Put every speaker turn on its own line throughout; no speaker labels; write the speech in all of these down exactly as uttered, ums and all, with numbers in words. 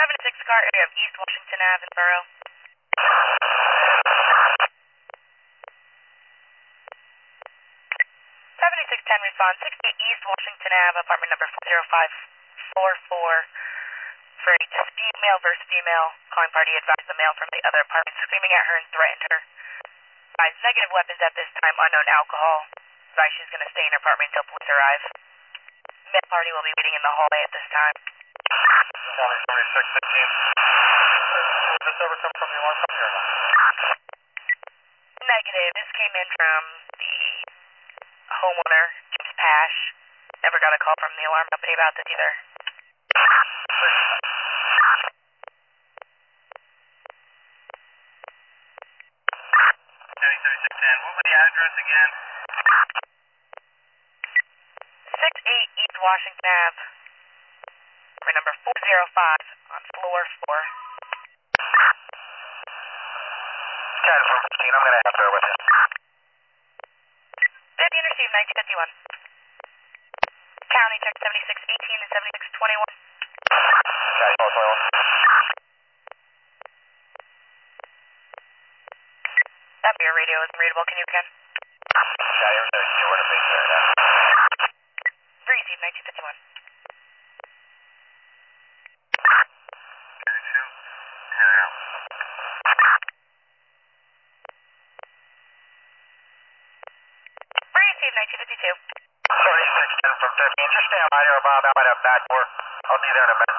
seventy-six car area of East Washington Avenue in Borough. seventy-six ten respond, sixty-eight East Washington Avenue, apartment number four zero five four four. For a dispute, male versus female. Calling party advised the male from the other apartment screaming at her and threatened her. Advised negative weapons at this time, unknown alcohol. Advised she's going to stay in her apartment until police arrive. Male party will be waiting in the hallway at this time.
County seventy-six fifteen. Did this ever come from the alarm company or not?
Negative. This came in from the homeowner, James Pash. Never got a call from the alarm company about this either.
County seventy-six ten. What was the address again?
sixty-eight East Washington Avenue. Apartment number four zero five on floor four.
County four fifteen. I'm going to have to with you.
fifteen received, nineteen fifty-one. County check seventy-six eighteen and seventy-six twenty-one.
County four twenty-one.
That your radio isn't readable. Can you again?
County seventy-two. We're in a base right now.
Received, nineteen fifty-one.
seventy-two. Here I am.
Received, nineteen fifty-two.
seventy-six ten from fifteen. Just stand by there, Bob. I might have back door. I'll be there in a minute.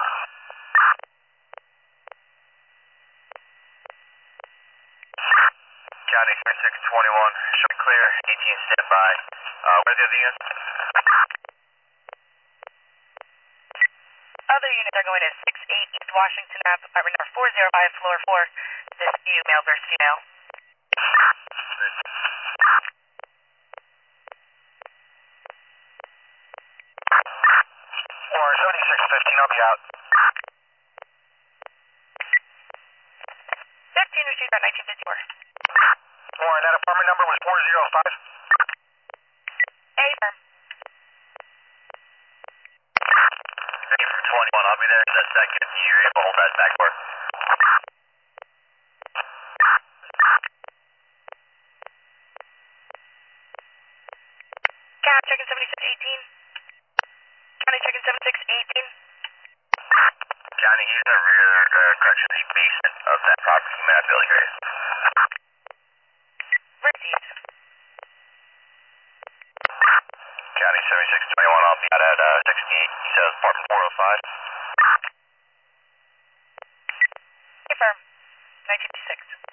County thirty-six twenty-one. Showing clear. eighteen standby. Uh, where's the other unit?
Other units are going to sixty-eight East Washington Avenue, apartment number four zero five, floor four. Dispute, male versus female.
Or seventy-six fifteen. I'll be out.
fifteen received at nineteen fifty-four.
Warren, that apartment number was four zero five.
A firm.
eight for twenty-one. I'll be there in a second. You're able to hold that back door.
County checking seventy-six eighteen. County checking seventy-six eighteen.
County, use the rear, uh, correction, the basement of that property. You may not be able to hear you.
Received.
County seventy-six twenty-one. I'll be out at uh, sixty-eight. He says apartment four oh five.
A firm. nineteen fifty-six.